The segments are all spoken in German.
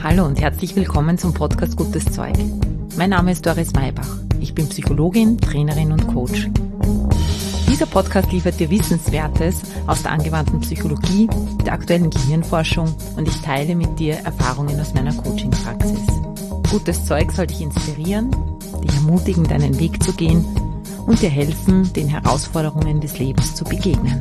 Hallo und herzlich willkommen zum Podcast Gutes Zeug. Mein Name ist Doris Maybach. Ich bin Psychologin, Trainerin und Coach. Dieser Podcast liefert dir Wissenswertes aus der angewandten Psychologie, der aktuellen Gehirnforschung und ich teile mit dir Erfahrungen aus meiner Coaching-Praxis. Gutes Zeug soll dich inspirieren, dich ermutigen, deinen Weg zu gehen und dir helfen, den Herausforderungen des Lebens zu begegnen.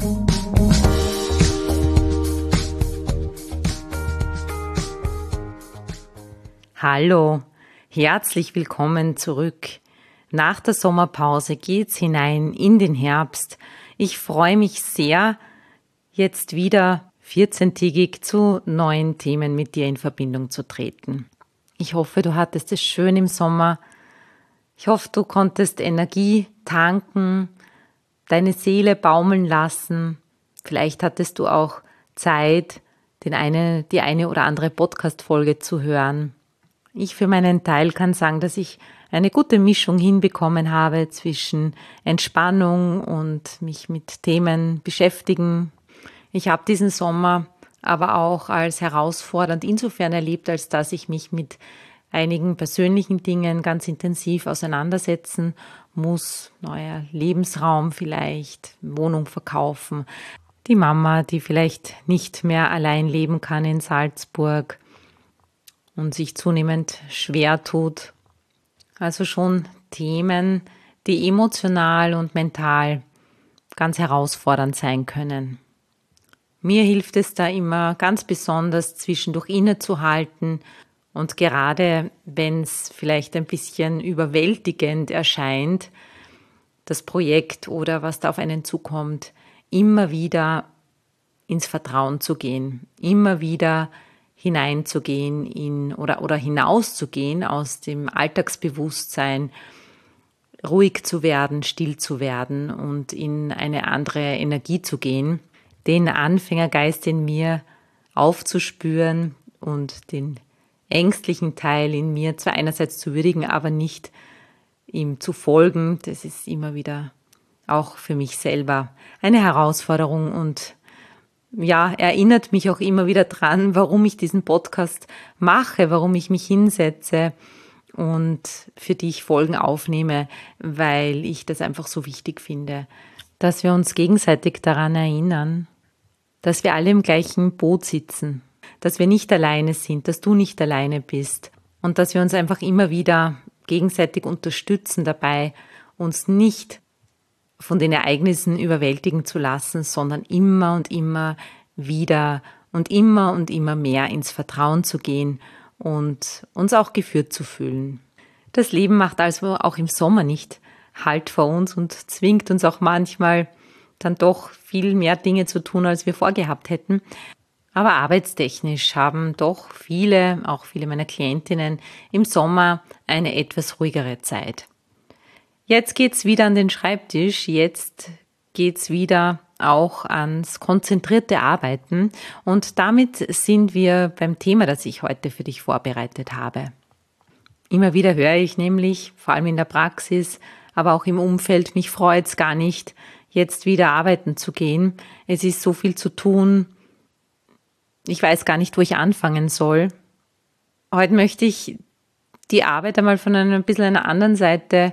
Hallo, herzlich willkommen zurück. Nach der Sommerpause geht's hinein in den Herbst. Ich freue mich sehr, jetzt wieder 14-tägig zu neuen Themen mit dir in Verbindung zu treten. Ich hoffe, du hattest es schön im Sommer. Ich hoffe, du konntest Energie tanken, deine Seele baumeln lassen. Vielleicht hattest du auch Zeit, die eine oder andere Podcast-Folge zu hören. Ich für meinen Teil kann sagen, dass ich eine gute Mischung hinbekommen habe zwischen Entspannung und mich mit Themen beschäftigen. Ich habe diesen Sommer aber auch als herausfordernd insofern erlebt, als dass ich mich mit einigen persönlichen Dingen ganz intensiv auseinandersetzen muss. Neuer Lebensraum vielleicht, Wohnung verkaufen. Die Mama, die vielleicht nicht mehr allein leben kann in Salzburg und sich zunehmend schwer tut. Also schon Themen, die emotional und mental ganz herausfordernd sein können. Mir hilft es da immer ganz besonders, zwischendurch innezuhalten und gerade wenn es vielleicht ein bisschen überwältigend erscheint, das Projekt oder was da auf einen zukommt, immer wieder ins Vertrauen zu gehen, immer wieder hineinzugehen oder hinauszugehen aus dem Alltagsbewusstsein, ruhig zu werden, still zu werden und in eine andere Energie zu gehen, den Anfängergeist in mir aufzuspüren und den ängstlichen Teil in mir zwar einerseits zu würdigen, aber nicht ihm zu folgen. Das ist immer wieder auch für mich selber eine Herausforderung und ja, erinnert mich auch immer wieder dran, warum ich diesen Podcast mache, warum ich mich hinsetze und für die ich Folgen aufnehme, weil ich das einfach so wichtig finde, dass wir uns gegenseitig daran erinnern, dass wir alle im gleichen Boot sitzen, dass wir nicht alleine sind, dass du nicht alleine bist und dass wir uns einfach immer wieder gegenseitig unterstützen dabei, uns nicht von den Ereignissen überwältigen zu lassen, sondern immer und immer wieder und immer mehr ins Vertrauen zu gehen und uns auch geführt zu fühlen. Das Leben macht also auch im Sommer nicht Halt vor uns und zwingt uns auch manchmal dann doch viel mehr Dinge zu tun, als wir vorgehabt hätten. Aber arbeitstechnisch haben doch auch viele meiner Klientinnen im Sommer eine etwas ruhigere Zeit. Jetzt geht's wieder an den Schreibtisch, jetzt geht's wieder auch ans konzentrierte Arbeiten und damit sind wir beim Thema, das ich heute für dich vorbereitet habe. Immer wieder höre ich nämlich, vor allem in der Praxis, aber auch im Umfeld, mich freut's gar nicht, jetzt wieder arbeiten zu gehen. Es ist so viel zu tun, ich weiß gar nicht, wo ich anfangen soll. Heute möchte ich die Arbeit einmal von ein bisschen einer anderen Seite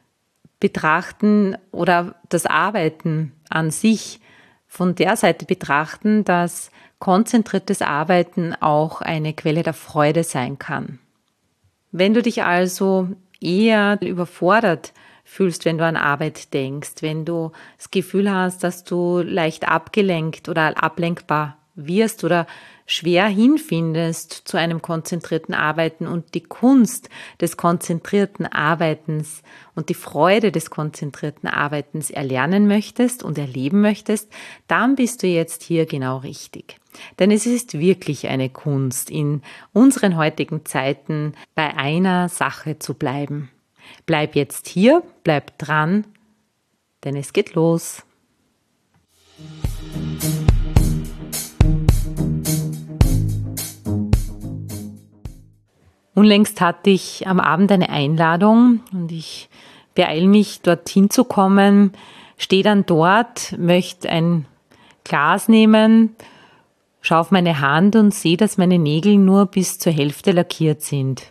betrachten oder das Arbeiten an sich von der Seite betrachten, dass konzentriertes Arbeiten auch eine Quelle der Freude sein kann. Wenn du dich also eher überfordert fühlst, wenn du an Arbeit denkst, wenn du das Gefühl hast, dass du leicht abgelenkt oder ablenkbar wirst oder schwer hinfindest zu einem konzentrierten Arbeiten und die Kunst des konzentrierten Arbeitens und die Freude des konzentrierten Arbeitens erlernen möchtest und erleben möchtest, dann bist du jetzt hier genau richtig. Denn es ist wirklich eine Kunst, in unseren heutigen Zeiten bei einer Sache zu bleiben. Bleib jetzt hier, bleib dran, denn es geht los. Unlängst hatte ich am Abend eine Einladung und ich beeile mich, dorthin zu kommen, stehe dann dort, möchte ein Glas nehmen schaue auf meine Hand und sehe, dass meine Nägel nur bis zur Hälfte lackiert sind.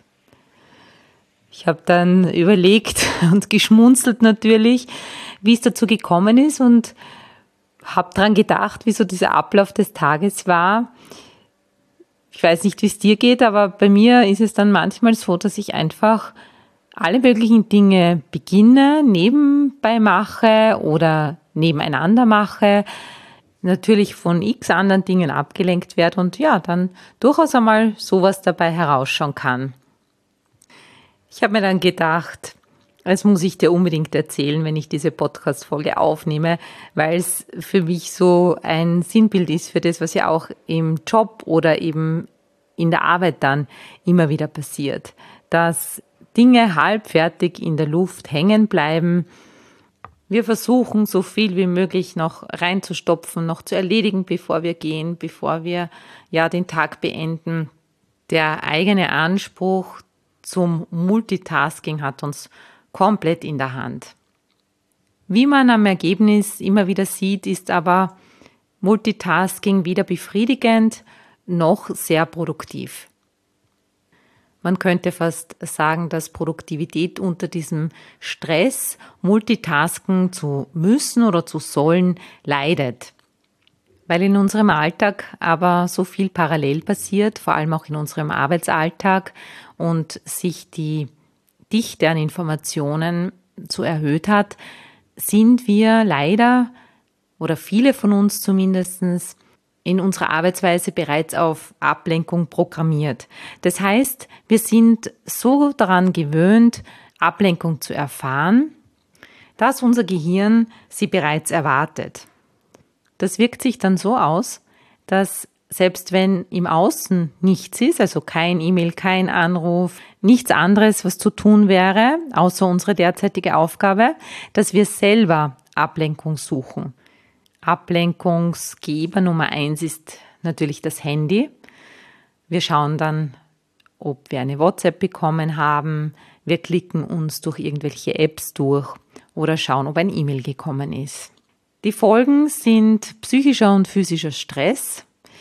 Ich habe dann überlegt und geschmunzelt natürlich, wie es dazu gekommen ist und habe daran gedacht, wie so dieser Ablauf des Tages war. Ich weiß nicht, wie es dir geht, aber bei mir ist es dann manchmal so, dass ich einfach alle möglichen Dinge beginne, nebenbei mache oder nebeneinander mache, natürlich von x anderen Dingen abgelenkt werde und ja, dann durchaus einmal sowas dabei herausschauen kann. Ich habe mir dann gedacht, das muss ich dir unbedingt erzählen, wenn ich diese Podcast-Folge aufnehme, weil es für mich so ein Sinnbild ist für das, was ja auch im Job oder eben in der Arbeit dann immer wieder passiert. Dass Dinge halbfertig in der Luft hängen bleiben. Wir versuchen, so viel wie möglich noch reinzustopfen, noch zu erledigen, bevor wir gehen, bevor wir ja den Tag beenden. Der eigene Anspruch zum Multitasking hat uns komplett in der Hand. Wie man am Ergebnis immer wieder sieht, ist aber Multitasking weder befriedigend noch sehr produktiv. Man könnte fast sagen, dass Produktivität unter diesem Stress, Multitasken zu müssen oder zu sollen, leidet. Weil in unserem Alltag aber so viel parallel passiert, vor allem auch in unserem Arbeitsalltag und sich die Dichte an Informationen so erhöht hat, sind wir leider oder viele von uns zumindest in unserer Arbeitsweise bereits auf Ablenkung programmiert. Das heißt, wir sind so daran gewöhnt, Ablenkung zu erfahren, dass unser Gehirn sie bereits erwartet. Das wirkt sich dann so aus, dass selbst wenn im Außen nichts ist, also kein E-Mail, kein Anruf, nichts anderes, was zu tun wäre, außer unsere derzeitige Aufgabe, dass wir selber Ablenkung suchen. Ablenkungsgeber Nummer 1 ist natürlich das Handy. Wir schauen dann, ob wir eine WhatsApp bekommen haben. Wir klicken uns durch irgendwelche Apps durch oder schauen, ob ein E-Mail gekommen ist. Die Folgen sind psychischer und physischer Stress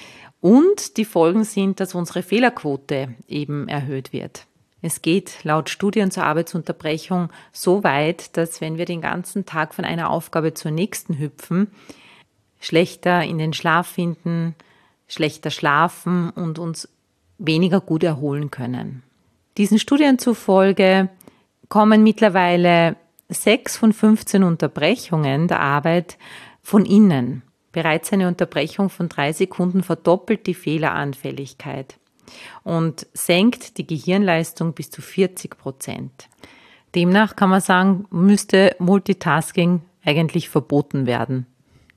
und die Folgen sind, dass unsere Fehlerquote eben erhöht wird. Es geht laut Studien zur Arbeitsunterbrechung so weit, dass wenn wir den ganzen Tag von einer Aufgabe zur nächsten hüpfen, schlechter in den Schlaf finden, schlechter schlafen und uns weniger gut erholen können. Diesen Studien zufolge kommen mittlerweile 6 von 15 Unterbrechungen der Arbeit von innen. Bereits eine Unterbrechung von 3 Sekunden verdoppelt die Fehleranfälligkeit und senkt die Gehirnleistung bis zu 40%. Demnach kann man sagen, müsste Multitasking eigentlich verboten werden.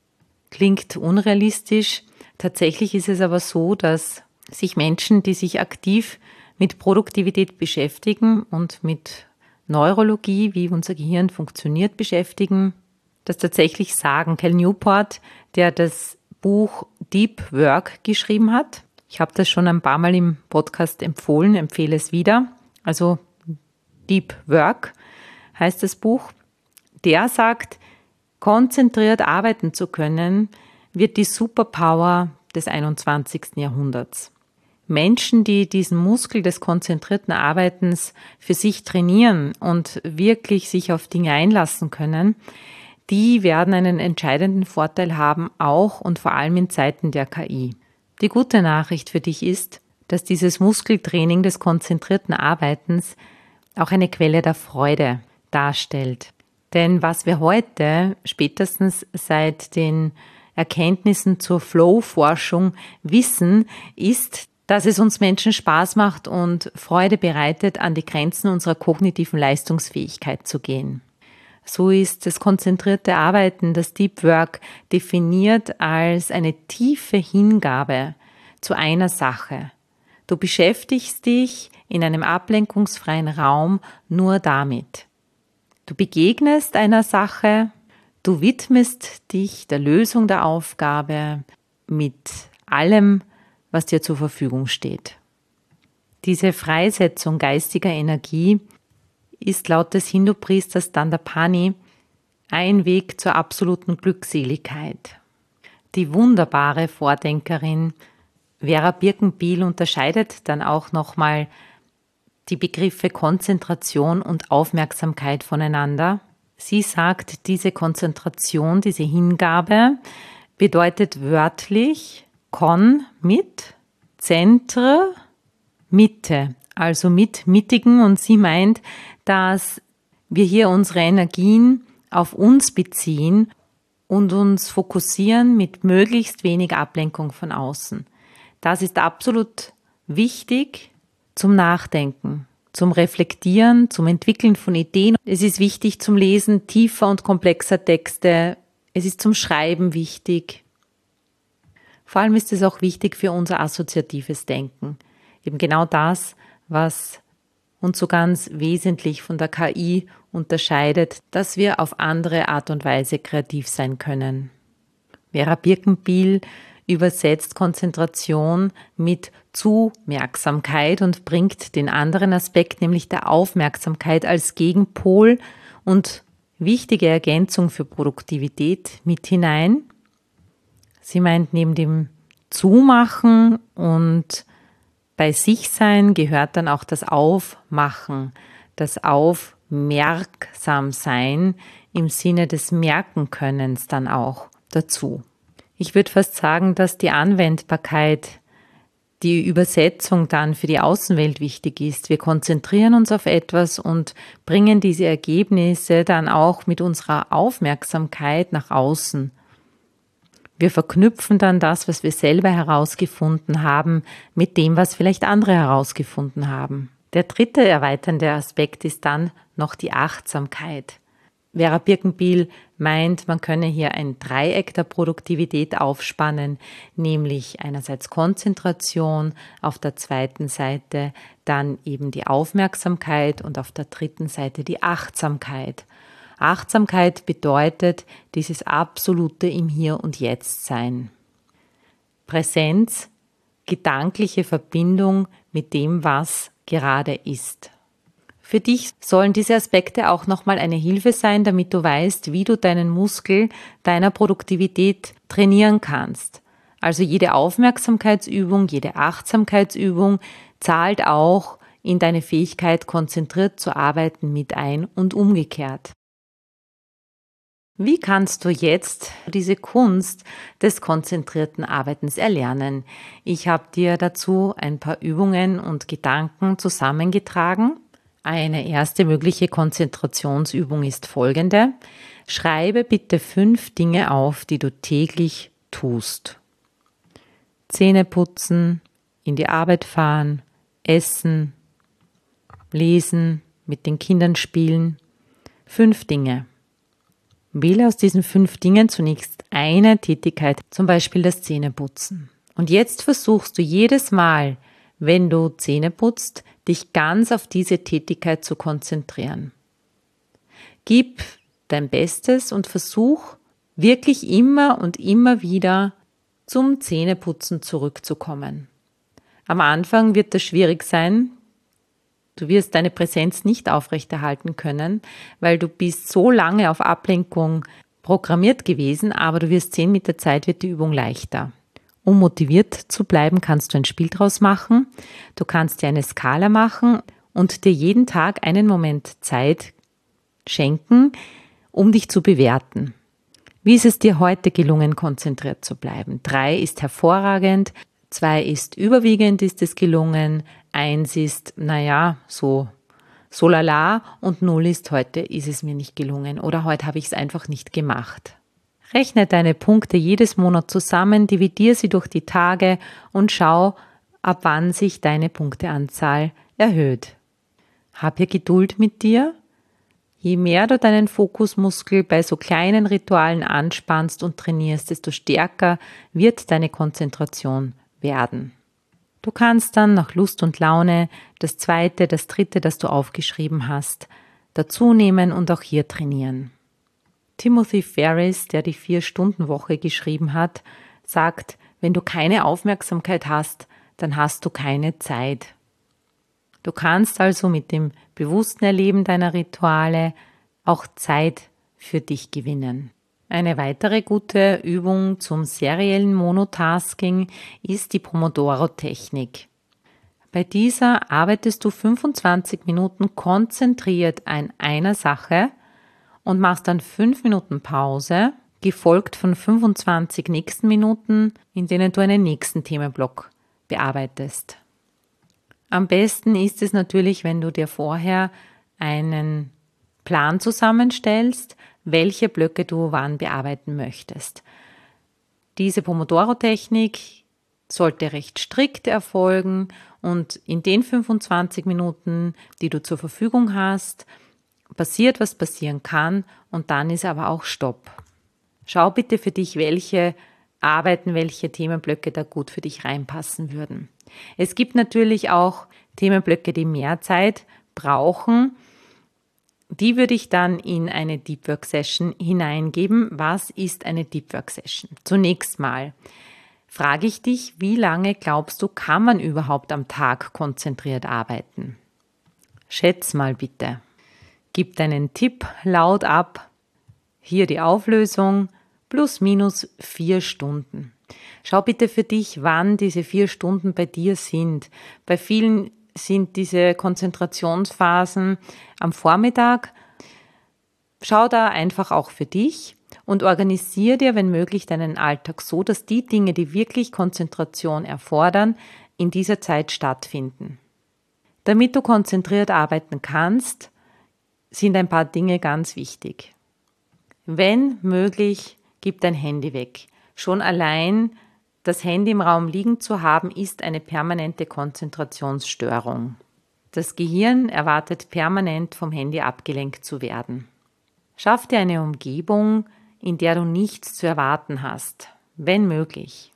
Klingt unrealistisch. Tatsächlich ist es aber so, dass sich Menschen, die sich aktiv mit Produktivität beschäftigen und mit Neurologie, wie unser Gehirn funktioniert, beschäftigen, das tatsächlich sagen. Cal Newport, der das Buch Deep Work geschrieben hat. Ich habe das schon ein paar Mal im Podcast empfohlen, empfehle es wieder. Also Deep Work heißt das Buch. Der sagt, konzentriert arbeiten zu können, wird die Superpower des 21. Jahrhunderts. Menschen, die diesen Muskel des konzentrierten Arbeitens für sich trainieren und wirklich sich auf Dinge einlassen können, die werden einen entscheidenden Vorteil haben, auch und vor allem in Zeiten der KI. Die gute Nachricht für dich ist, dass dieses Muskeltraining des konzentrierten Arbeitens auch eine Quelle der Freude darstellt. Denn was wir heute, spätestens seit den Erkenntnissen zur Flow-Forschung wissen, ist, dass es uns Menschen Spaß macht und Freude bereitet, an die Grenzen unserer kognitiven Leistungsfähigkeit zu gehen. So ist das konzentrierte Arbeiten, das Deep Work, definiert als eine tiefe Hingabe zu einer Sache. Du beschäftigst dich in einem ablenkungsfreien Raum nur damit. Du begegnest einer Sache, du widmest dich der Lösung der Aufgabe mit allem, was dir zur Verfügung steht. Diese Freisetzung geistiger Energie ist laut des Hindu-Priesters Dandapani ein Weg zur absoluten Glückseligkeit. Die wunderbare Vordenkerin Vera Birkenbiel unterscheidet dann auch nochmal die Begriffe Konzentration und Aufmerksamkeit voneinander. Sie sagt, diese Konzentration, diese Hingabe bedeutet wörtlich con mit, centre, Mitte, also mit Mittigen, und sie meint, dass wir hier unsere Energien auf uns beziehen und uns fokussieren mit möglichst wenig Ablenkung von außen. Das ist absolut wichtig zum Nachdenken, zum Reflektieren, zum Entwickeln von Ideen. Es ist wichtig zum Lesen tiefer und komplexer Texte. Es ist zum Schreiben wichtig. Vor allem ist es auch wichtig für unser assoziatives Denken. Eben genau das, was uns so ganz wesentlich von der KI unterscheidet, dass wir auf andere Art und Weise kreativ sein können. Vera Birkenbiel übersetzt Konzentration mit Zumerksamkeit und bringt den anderen Aspekt, nämlich der Aufmerksamkeit als Gegenpol und wichtige Ergänzung für Produktivität mit hinein. Sie meint, neben dem Zumachen und bei sich sein gehört dann auch das Aufmachen, das Aufmerksamsein im Sinne des Merkenkönnens dann auch dazu. Ich würde fast sagen, dass die Anwendbarkeit, die Übersetzung dann für die Außenwelt wichtig ist. Wir konzentrieren uns auf etwas und bringen diese Ergebnisse dann auch mit unserer Aufmerksamkeit nach außen. Wir verknüpfen dann das, was wir selber herausgefunden haben, mit dem, was vielleicht andere herausgefunden haben. Der dritte erweiternde Aspekt ist dann noch die Achtsamkeit. Vera Birkenbiel meint, man könne hier ein Dreieck der Produktivität aufspannen, nämlich einerseits Konzentration, auf der zweiten Seite dann eben die Aufmerksamkeit und auf der dritten Seite die Achtsamkeit. Achtsamkeit bedeutet dieses absolute im Hier und Jetzt sein. Präsenz, gedankliche Verbindung mit dem, was gerade ist. Für dich sollen diese Aspekte auch nochmal eine Hilfe sein, damit du weißt, wie du deinen Muskel deiner Produktivität trainieren kannst. Also jede Aufmerksamkeitsübung, jede Achtsamkeitsübung zahlt auch in deine Fähigkeit, konzentriert zu arbeiten mit ein und umgekehrt. Wie kannst du jetzt diese Kunst des konzentrierten Arbeitens erlernen? Ich habe dir dazu ein paar Übungen und Gedanken zusammengetragen. Eine erste mögliche Konzentrationsübung ist folgende. Schreibe bitte 5 Dinge auf, die du täglich tust. Zähne putzen, in die Arbeit fahren, essen, lesen, mit den Kindern spielen. 5 Dinge. Wähle aus diesen 5 Dingen zunächst eine Tätigkeit, zum Beispiel das Zähneputzen. Und jetzt versuchst du jedes Mal, wenn du Zähne putzt, dich ganz auf diese Tätigkeit zu konzentrieren. Gib dein Bestes und versuch wirklich immer und immer wieder zum Zähneputzen zurückzukommen. Am Anfang wird das schwierig sein. Du wirst deine Präsenz nicht aufrechterhalten können, weil du bist so lange auf Ablenkung programmiert gewesen, aber du wirst sehen, mit der Zeit wird die Übung leichter. Um motiviert zu bleiben, kannst du ein Spiel draus machen. Du kannst dir eine Skala machen und dir jeden Tag einen Moment Zeit schenken, um dich zu bewerten. Wie ist es dir heute gelungen, konzentriert zu bleiben? 3 ist hervorragend, 2 ist überwiegend, ist es gelungen, 1 ist, so lala und 0 ist, heute ist es mir nicht gelungen oder heute habe ich es einfach nicht gemacht. Rechne deine Punkte jedes Monat zusammen, dividiere sie durch die Tage und schau, ab wann sich deine Punkteanzahl erhöht. Hab hier Geduld mit dir. Je mehr du deinen Fokusmuskel bei so kleinen Ritualen anspannst und trainierst, desto stärker wird deine Konzentration werden. Du kannst dann nach Lust und Laune das 2., das 3., das du aufgeschrieben hast, dazu nehmen und auch hier trainieren. Timothy Ferriss, der die 4-Stunden-Woche geschrieben hat, sagt, wenn du keine Aufmerksamkeit hast, dann hast du keine Zeit. Du kannst also mit dem bewussten Erleben deiner Rituale auch Zeit für dich gewinnen. Eine weitere gute Übung zum seriellen Monotasking ist die Pomodoro-Technik. Bei dieser arbeitest du 25 Minuten konzentriert an einer Sache und machst dann 5 Minuten Pause, gefolgt von 25 nächsten Minuten, in denen du einen nächsten Themenblock bearbeitest. Am besten ist es natürlich, wenn du dir vorher einen Plan zusammenstellst, welche Blöcke du wann bearbeiten möchtest. Diese Pomodoro-Technik sollte recht strikt erfolgen und in den 25 Minuten, die du zur Verfügung hast, passiert, was passieren kann und dann ist aber auch Stopp. Schau bitte für dich, welche Arbeiten, welche Themenblöcke da gut für dich reinpassen würden. Es gibt natürlich auch Themenblöcke, die mehr Zeit brauchen. Die würde ich dann in eine Deep Work Session hineingeben. Was ist eine Deep Work Session? Zunächst mal frage ich dich, wie lange glaubst du, kann man überhaupt am Tag konzentriert arbeiten? Schätz mal bitte. Gib deinen Tipp laut ab. Hier die Auflösung. Plus minus 4 Stunden. Schau bitte für dich, wann diese 4 Stunden bei dir sind. Bei vielen sind diese Konzentrationsphasen am Vormittag. Schau da einfach auch für dich und organisiere dir, wenn möglich, deinen Alltag so, dass die Dinge, die wirklich Konzentration erfordern, in dieser Zeit stattfinden. Damit du konzentriert arbeiten kannst, sind ein paar Dinge ganz wichtig. Wenn möglich, gib dein Handy weg. Schon allein das Handy im Raum liegen zu haben, ist eine permanente Konzentrationsstörung. Das Gehirn erwartet permanent vom Handy abgelenkt zu werden. Schaff dir eine Umgebung, in der du nichts zu erwarten hast, wenn möglich.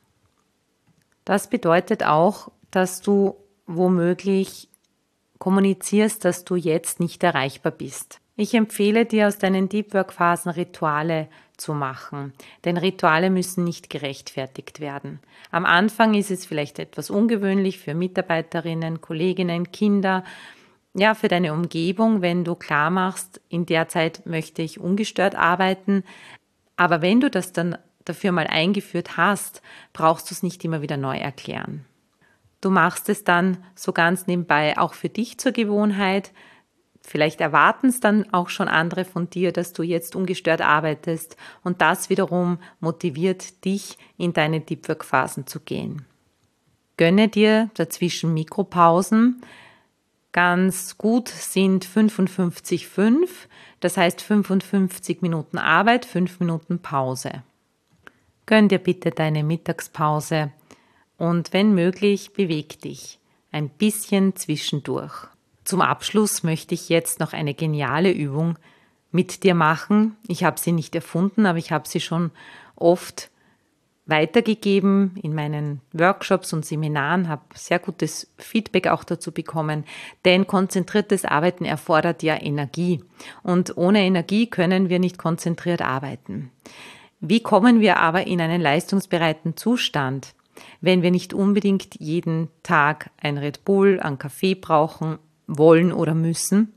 Das bedeutet auch, dass du womöglich kommunizierst, dass du jetzt nicht erreichbar bist. Ich empfehle dir, aus deinen Deep Work Phasen Rituale zu machen, denn Rituale müssen nicht gerechtfertigt werden. Am Anfang ist es vielleicht etwas ungewöhnlich für Mitarbeiterinnen, Kolleginnen, Kinder, ja, für deine Umgebung, wenn du klar machst, in der Zeit möchte ich ungestört arbeiten. Aber wenn du das dann dafür mal eingeführt hast, brauchst du es nicht immer wieder neu erklären. Du machst es dann so ganz nebenbei auch für dich zur Gewohnheit. Vielleicht erwarten es dann auch schon andere von dir, dass du jetzt ungestört arbeitest und das wiederum motiviert dich, in deine Deep Work Phasen zu gehen. Gönne dir dazwischen Mikropausen. Ganz gut sind 55,5, das heißt 55 Minuten Arbeit, 5 Minuten Pause. Gönn dir bitte deine Mittagspause und wenn möglich, beweg dich ein bisschen zwischendurch. Zum Abschluss möchte ich jetzt noch eine geniale Übung mit dir machen. Ich habe sie nicht erfunden, aber ich habe sie schon oft weitergegeben in meinen Workshops und Seminaren, habe sehr gutes Feedback auch dazu bekommen, denn konzentriertes Arbeiten erfordert ja Energie und ohne Energie können wir nicht konzentriert arbeiten. Wie kommen wir aber in einen leistungsbereiten Zustand, wenn wir nicht unbedingt jeden Tag ein Red Bull, einen Kaffee brauchen, wollen oder müssen?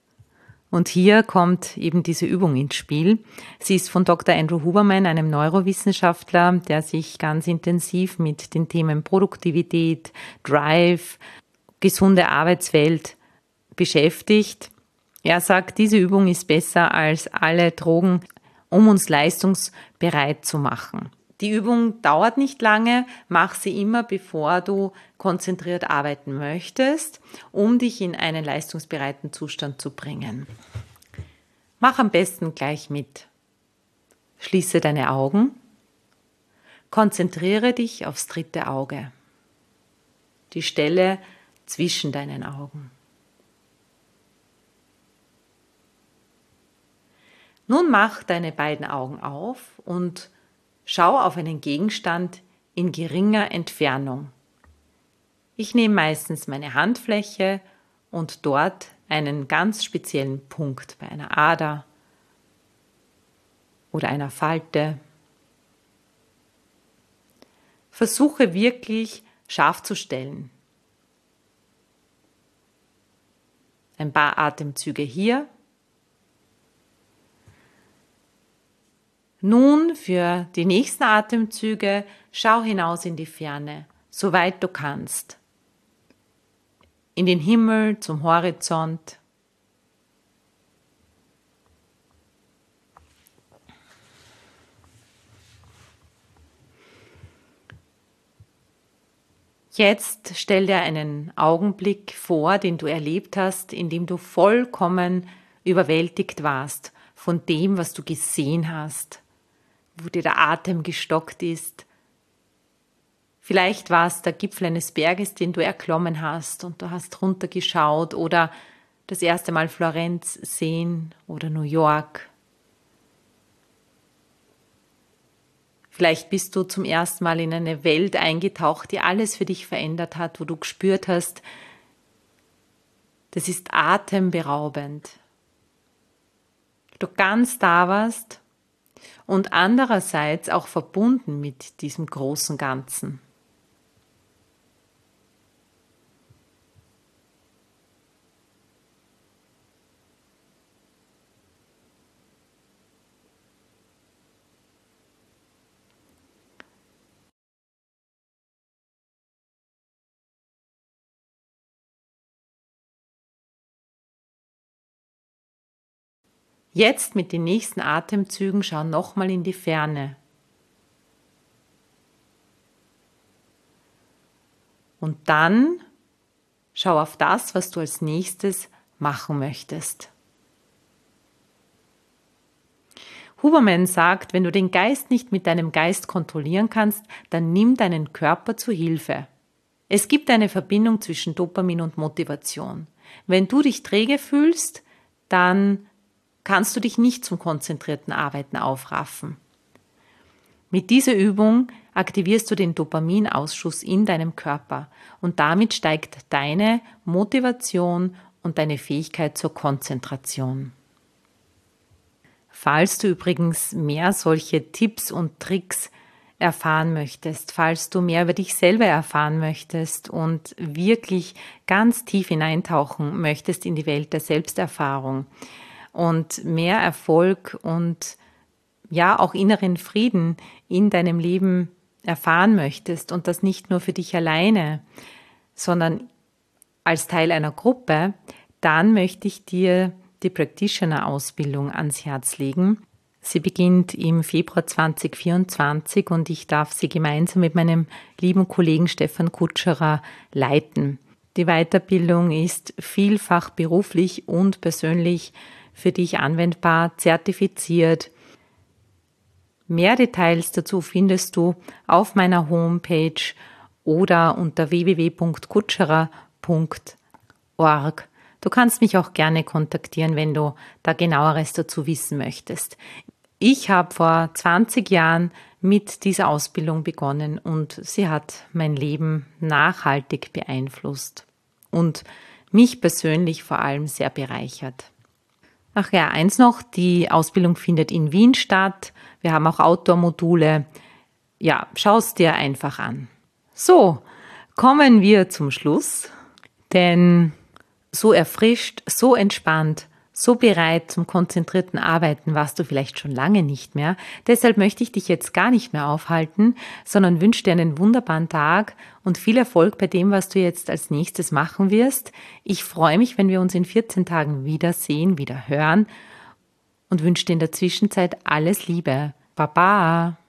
Und hier kommt eben diese Übung ins Spiel. Sie ist von Dr. Andrew Huberman, einem Neurowissenschaftler, der sich ganz intensiv mit den Themen Produktivität, Drive, gesunde Arbeitswelt beschäftigt. Er sagt, diese Übung ist besser als alle Drogen, um uns leistungsbereit zu machen. Die Übung dauert nicht lange, mach sie immer, bevor du konzentriert arbeiten möchtest, um dich in einen leistungsbereiten Zustand zu bringen. Mach am besten gleich mit. Schließe deine Augen, konzentriere dich aufs dritte Auge, die Stelle zwischen deinen Augen. Nun mach deine beiden Augen auf und schau auf einen Gegenstand in geringer Entfernung. Ich nehme meistens meine Handfläche und dort einen ganz speziellen Punkt bei einer Ader oder einer Falte. Versuche wirklich scharf zu stellen. Ein paar Atemzüge hier. Nun für die nächsten Atemzüge schau hinaus in die Ferne, soweit du kannst. In den Himmel, zum Horizont. Jetzt stell dir einen Augenblick vor, den du erlebt hast, in dem du vollkommen überwältigt warst von dem, was du gesehen hast, wo dir der Atem gestockt ist. Vielleicht war es der Gipfel eines Berges, den du erklommen hast und du hast runtergeschaut oder das erste Mal Florenz sehen oder New York. Vielleicht bist du zum ersten Mal in eine Welt eingetaucht, die alles für dich verändert hat, wo du gespürt hast, das ist atemberaubend. Du ganz da warst und andererseits auch verbunden mit diesem großen Ganzen. Jetzt mit den nächsten Atemzügen schau nochmal in die Ferne. Und dann schau auf das, was du als nächstes machen möchtest. Huberman sagt, wenn du den Geist nicht mit deinem Geist kontrollieren kannst, dann nimm deinen Körper zu Hilfe. Es gibt eine Verbindung zwischen Dopamin und Motivation. Wenn du dich träge fühlst, dann kannst du dich nicht zum konzentrierten Arbeiten aufraffen. Mit dieser Übung aktivierst du den Dopaminausschuss in deinem Körper und damit steigt deine Motivation und deine Fähigkeit zur Konzentration. Falls du übrigens mehr solche Tipps und Tricks erfahren möchtest, falls du mehr über dich selber erfahren möchtest und wirklich ganz tief hineintauchen möchtest in die Welt der Selbsterfahrung und mehr Erfolg und ja auch inneren Frieden in deinem Leben erfahren möchtest und das nicht nur für dich alleine, sondern als Teil einer Gruppe, dann möchte ich dir die Practitioner-Ausbildung ans Herz legen. Sie beginnt im Februar 2024 und ich darf sie gemeinsam mit meinem lieben Kollegen Stefan Kutscherer leiten. Die Weiterbildung ist vielfach beruflich und persönlich für dich anwendbar, zertifiziert. Mehr Details dazu findest du auf meiner Homepage oder unter www.kutscherer.org. Du kannst mich auch gerne kontaktieren, wenn du da genaueres dazu wissen möchtest. Ich habe vor 20 Jahren mit dieser Ausbildung begonnen und sie hat mein Leben nachhaltig beeinflusst und mich persönlich vor allem sehr bereichert. Ach ja, eins noch, die Ausbildung findet in Wien statt. Wir haben auch Outdoor-Module. Ja, schau es dir einfach an. So, kommen wir zum Schluss, denn so erfrischt, so entspannt, so bereit zum konzentrierten Arbeiten warst du vielleicht schon lange nicht mehr. Deshalb möchte ich dich jetzt gar nicht mehr aufhalten, sondern wünsche dir einen wunderbaren Tag und viel Erfolg bei dem, was du jetzt als nächstes machen wirst. Ich freue mich, wenn wir uns in 14 Tagen wiedersehen, wieder hören und wünsche dir in der Zwischenzeit alles Liebe. Baba!